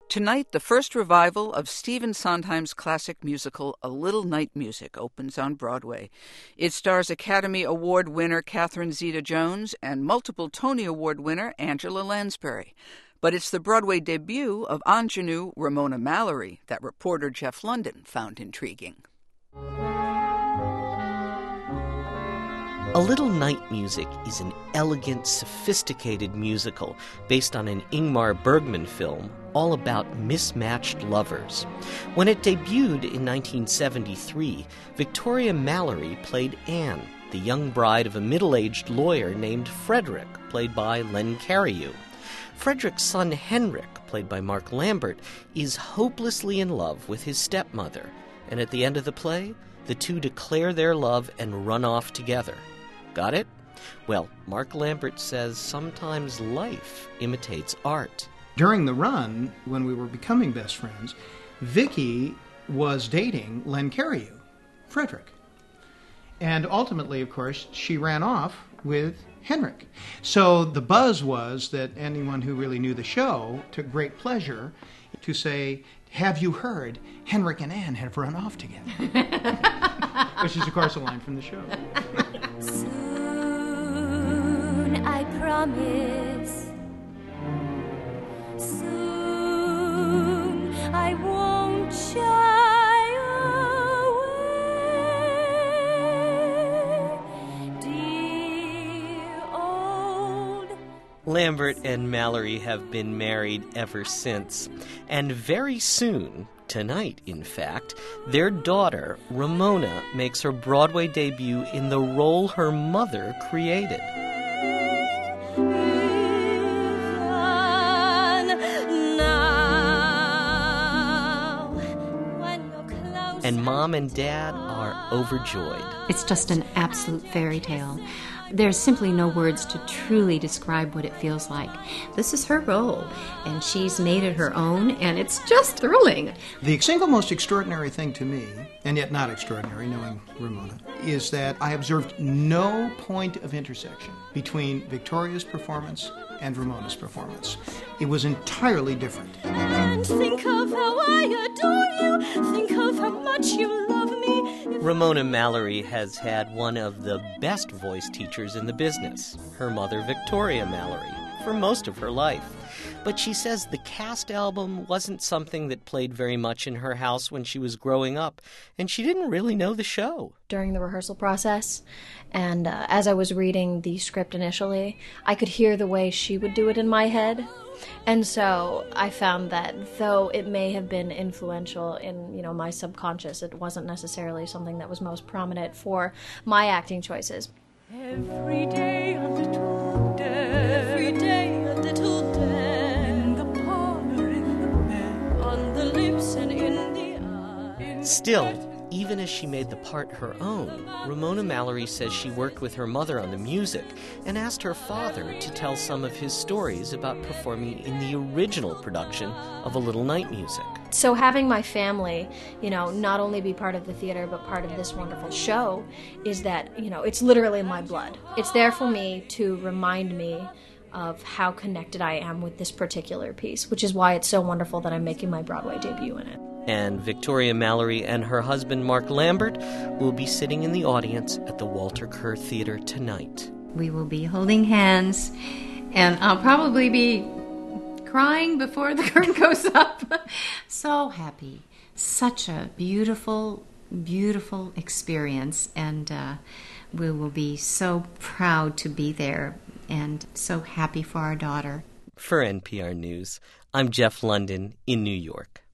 Tonight, the first revival of Stephen Sondheim's classic musical A Little Night Music opens on Broadway. It stars Academy Award winner Catherine Zeta-Jones and multiple Tony Award winner Angela Lansbury. But it's the Broadway debut of ingenue Ramona Mallory that reporter Jeff London found intriguing. A Little Night Music is an elegant, sophisticated musical based on an Ingmar Bergman film all about mismatched lovers. When it debuted in 1973, Victoria Mallory played Anne, the young bride of a middle-aged lawyer named Frederick, played by Len Cariou. Frederick's son Henrik, played by Mark Lambert, is hopelessly in love with his stepmother, and at the end of the play, the two declare their love and run off together. Got it? Well, Mark Lambert says sometimes life imitates art. During the run, when we were becoming best friends, Vicky was dating Len Cariou, Frederick. And ultimately, of course, she ran off with Henrik. So the buzz was that anyone who really knew the show took great pleasure to say, "Have you heard? Henrik and Anne have run off together." Which is, of course, a line from the show. Soon, I promise. Soon, I won't shy away. Dear old... Lambert and Mallory have been married ever since, and very soon, tonight in fact, their daughter, Ramona, makes her Broadway debut in the role her mother created. And Mom and Dad are overjoyed. It's just an absolute fairy tale. There's simply no words to truly describe what it feels like. This is her role, and she's made it her own, and it's just thrilling. The single most extraordinary thing to me, and yet not extraordinary, knowing Ramona, is that I observed no point of intersection between Victoria's performance and Ramona's performance. It was entirely different. And think of how I adore you. Think of how much you love me. Ramona Mallory has had one of the best voice teachers in the business, her mother Victoria Mallory, for most of her life. But she says the cast album wasn't something that played very much in her house when she was growing up, and she didn't really know the show. During the rehearsal process, and as I was reading the script initially, I could hear the way she would do it in my head. And so I found that though it may have been influential in, my subconscious, it wasn't necessarily something that was most prominent for my acting choices. Every day a little day. Every day a little day. In the parlor, in the bed, on the lips and in the eyes. Still, even as she made the part her own, Ramona Mallory says she worked with her mother on the music and asked her father to tell some of his stories about performing in the original production of A Little Night Music. So having my family, not only be part of the theater but part of this wonderful show is that, it's literally my blood. It's there for me to remind me of how connected I am with this particular piece, which is why it's so wonderful that I'm making my Broadway debut in it. And Victoria Mallory and her husband Mark Lambert will be sitting in the audience at the Walter Kerr Theater tonight. We will be holding hands, and I'll probably be crying before the curtain goes up. So happy. Such a beautiful, beautiful experience, and we will be so proud to be there and so happy for our daughter. For NPR News, I'm Jeff London in New York.